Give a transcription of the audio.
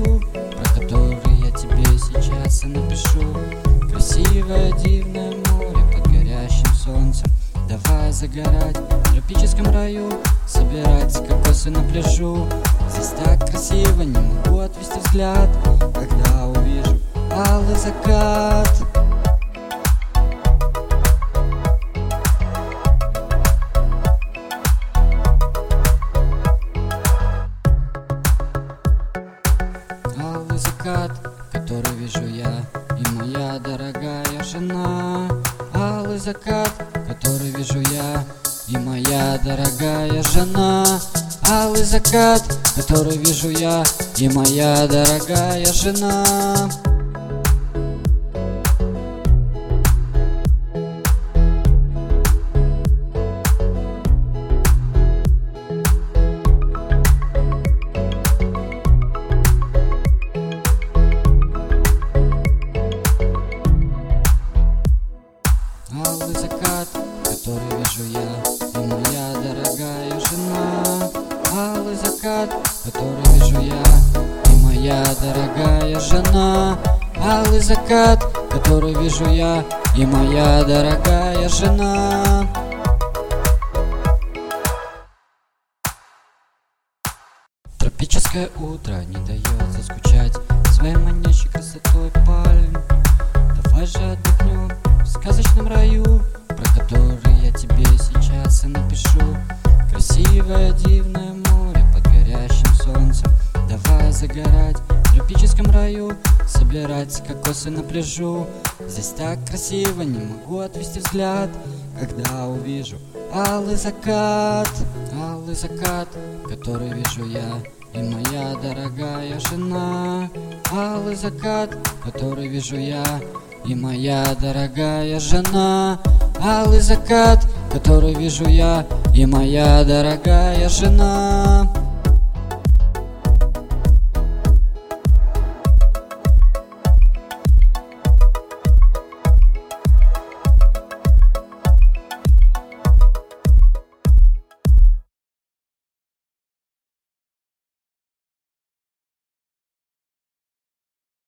раю, про который я тебе сейчас и напишу. Красивое дивное море под горящим солнцем, давай загорать в тропическом раю, собирать кокосы на пляжу. Здесь так красиво, не могу отвести взгляд, когда увижу алый закат. Алый закат, который вижу я и моя дорогая жена. Алый закат, который вижу я и моя дорогая жена. Алый закат, который вижу я и моя дорогая жена. Алый закат, который вижу я и моя дорогая жена. Алый закат, который вижу я и моя дорогая жена. Алый закат, который вижу я и моя дорогая жена. Тропическое утро не дает заскучать своей манящей красотой пальм. Давай же отдохнем в сказочном раю, про который я тебе сейчас и напишу. Красивое дивное море под горящим солнцем, давай загорать в тропическом раю, собирать кокосы на пляжу. Здесь так красиво, не могу отвести взгляд, когда увижу алый закат. Алый закат, который вижу я и моя дорогая жена. Алый закат, который вижу я и моя дорогая жена. Алый закат, который вижу я и моя дорогая жена.